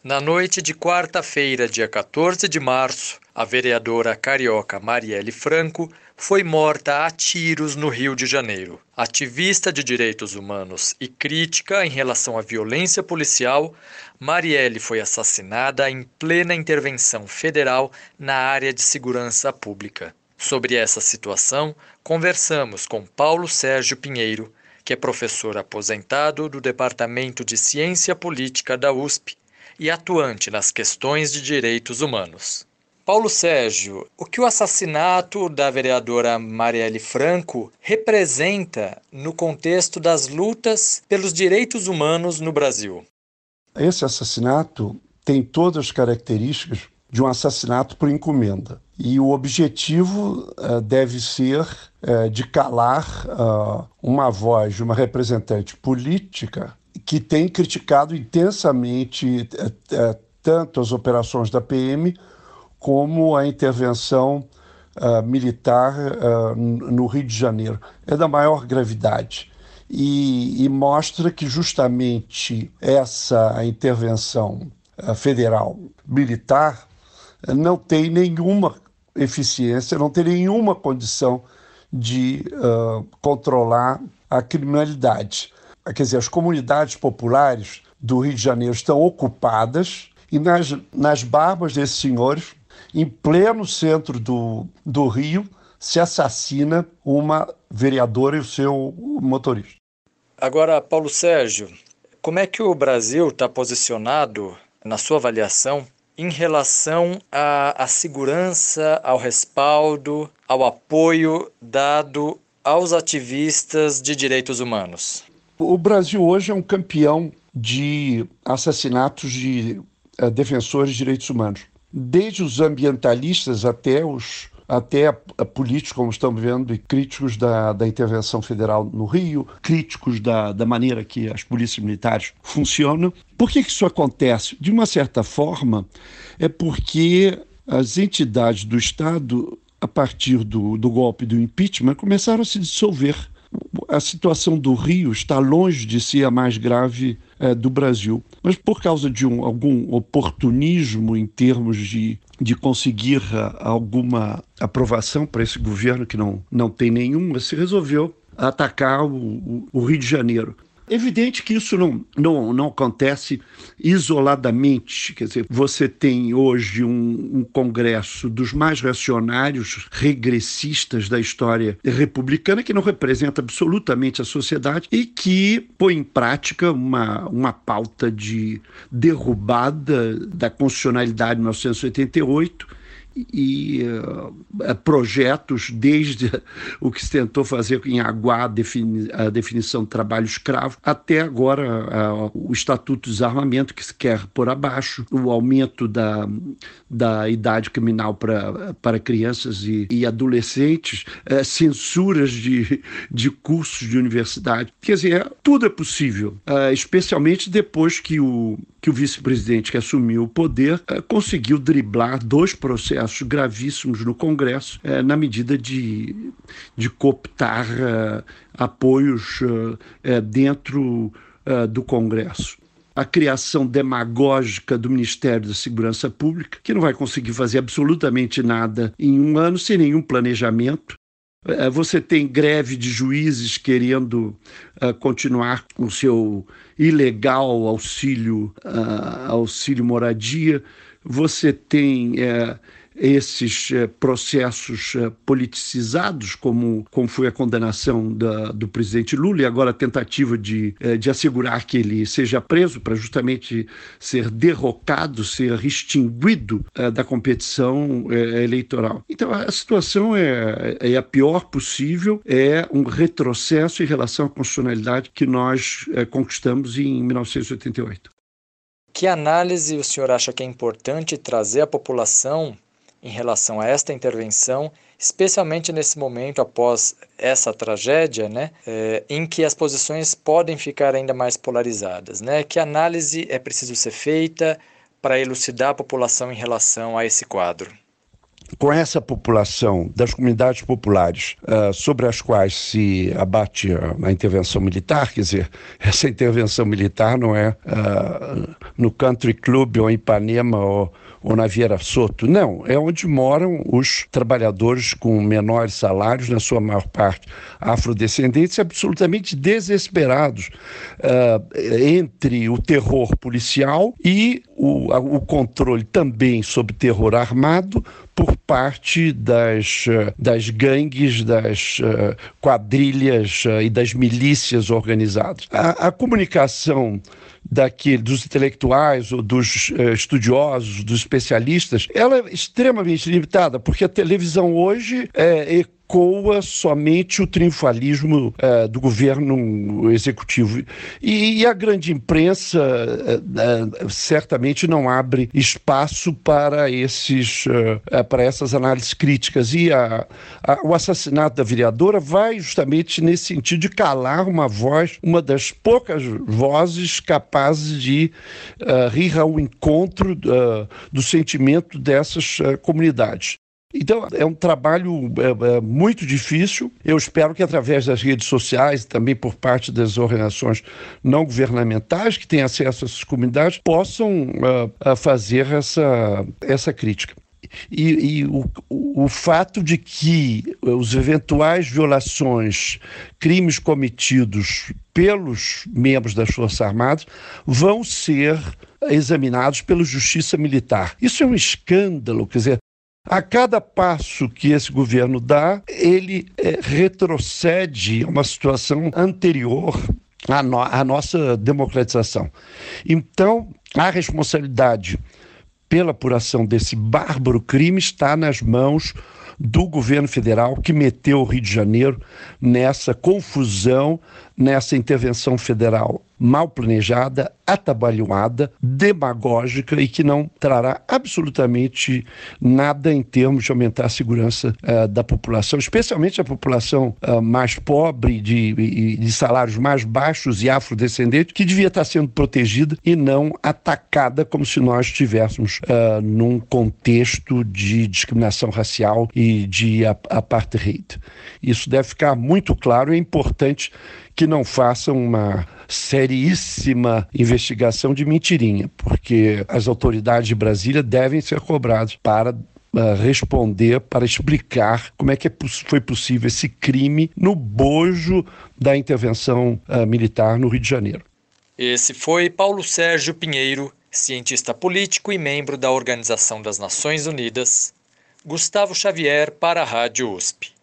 Na noite de quarta-feira, dia 14 de março, a vereadora carioca Marielle Franco foi morta a tiros no Rio de Janeiro. Ativista de direitos humanos e crítica em relação à violência policial, Marielle foi assassinada em plena intervenção federal na área de segurança pública. Sobre essa situação, conversamos com Paulo Sérgio Pinheiro, que é professor aposentado do Departamento de Ciência Política da USP e atuante nas questões de direitos humanos. Paulo Sérgio, o que o assassinato da vereadora Marielle Franco representa no contexto das lutas pelos direitos humanos no Brasil? Esse assassinato tem todas as características de um assassinato por encomenda. E o objetivo deve ser de calar uma voz de uma representante política que tem criticado intensamente tanto as operações da PM como a intervenção militar no Rio de Janeiro. É da maior gravidade. E mostra que justamente essa intervenção federal militar não tem nenhuma eficiência, não tem nenhuma condição de controlar a criminalidade. Quer dizer, as comunidades populares do Rio de Janeiro estão ocupadas e nas barbas desses senhores, em pleno centro do Rio, se assassina uma vereadora e o seu motorista. Agora, Paulo Sérgio, como é que o Brasil está posicionado, na sua avaliação, em relação à segurança, ao respaldo, ao apoio dado aos ativistas de direitos humanos? O Brasil hoje é um campeão de assassinatos de defensores de direitos humanos. Desde os ambientalistas até políticos, como estamos vendo, e críticos da intervenção federal no Rio, críticos da maneira que as polícias militares funcionam. Por que isso acontece? De uma certa forma, é porque as entidades do Estado, a partir do golpe do impeachment, começaram a se dissolver. A situação do Rio está longe de ser a mais grave do Brasil, mas por causa de algum oportunismo em termos de conseguir alguma aprovação para esse governo que não tem nenhuma, se resolveu atacar o Rio de Janeiro. Evidente que isso não acontece isoladamente. Quer dizer, você tem hoje um Congresso dos mais reacionários, regressistas da história republicana, que não representa absolutamente a sociedade e que põe em prática uma pauta de derrubada da constitucionalidade de 1988 e projetos desde o que se tentou fazer em Aguá, a definição de trabalho escravo, até agora o Estatuto de Desarmamento, que se quer pôr abaixo, o aumento da idade criminal para crianças e adolescentes, censuras de cursos de universidade. Quer dizer, tudo é possível, especialmente depois que o vice-presidente que assumiu o poder conseguiu driblar 2 processos gravíssimos no Congresso na medida de cooptar apoios dentro do Congresso. A criação demagógica do Ministério da Segurança Pública, que não vai conseguir fazer absolutamente nada em um ano sem nenhum planejamento. Você tem greve de juízes querendo continuar com o seu ilegal auxílio moradia. Você tem esses processos politicizados, como foi a condenação do presidente Lula, e agora a tentativa de assegurar que ele seja preso para justamente ser derrocado, ser extinguido da competição eleitoral. Então, a situação é a pior possível, é um retrocesso em relação à constitucionalidade que nós conquistamos em 1988. Que análise o senhor acha que é importante trazer à população em relação a esta intervenção, especialmente nesse momento após essa tragédia, né, em que as posições podem ficar ainda mais polarizadas, né? Que análise é preciso ser feita para elucidar a população em relação a esse quadro? com essa população das comunidades populares sobre as quais se abate a intervenção militar, quer dizer, essa intervenção militar não é no Country Club ou em Ipanema ou na Vieira Soto, não, é onde moram os trabalhadores com menores salários, na sua maior parte afrodescendentes, absolutamente desesperados entre o terror policial e o controle também sobre terror armado por parte das gangues, das quadrilhas e das milícias organizadas. A comunicação dos intelectuais ou dos estudiosos, dos especialistas, ela é extremamente limitada, porque a televisão hoje ecoa somente o triunfalismo do governo executivo. E a grande imprensa certamente não abre espaço para essas análises críticas. E o assassinato da vereadora vai justamente nesse sentido de calar uma voz, uma das poucas vozes capazes de ir ao encontro do sentimento dessas comunidades. Então, é um trabalho muito difícil. Eu espero que, através das redes sociais, também por parte das organizações não governamentais que têm acesso a essas comunidades, possam fazer essa crítica. E o fato de que os eventuais violações, crimes cometidos pelos membros das Forças Armadas vão ser examinados pela Justiça Militar. Isso é um escândalo, quer dizer, a cada passo que esse governo dá, ele retrocede a uma situação anterior à nossa democratização. Então, a responsabilidade pela apuração desse bárbaro crime está nas mãos do governo federal, que meteu o Rio de Janeiro nessa confusão, nessa intervenção federal mal planejada, atabalhoada, demagógica e que não trará absolutamente nada em termos de aumentar a segurança da população, especialmente a população mais pobre, de salários mais baixos e afrodescendentes, que devia estar sendo protegida e não atacada como se nós estivéssemos num contexto de discriminação racial e de apartheid. Isso deve ficar muito claro. É importante que não façam uma seríssima investigação de mentirinha, porque as autoridades de Brasília devem ser cobradas para responder, para explicar como é que foi possível esse crime no bojo da intervenção militar no Rio de Janeiro. Esse foi Paulo Sérgio Pinheiro, cientista político e membro da Organização das Nações Unidas. Gustavo Xavier para a Rádio USP.